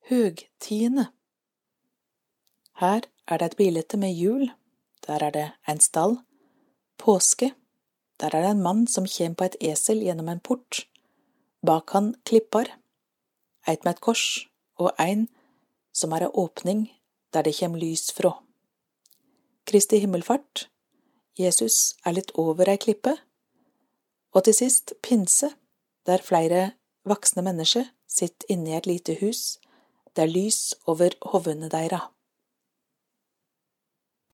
høgtidene. Her det et bilde med jul, der det en stall, påske, der det en mann som kjem på et esel gjennom en port, bak han klippar, eit med et kors og ein som ei åpning der det kjem lys fra. Kristi himmelfart, Jesus litt over ei klippe, og til sist pinse, der flere voksne mennesker sitter inne i et lite hus, der lys over hovene deira.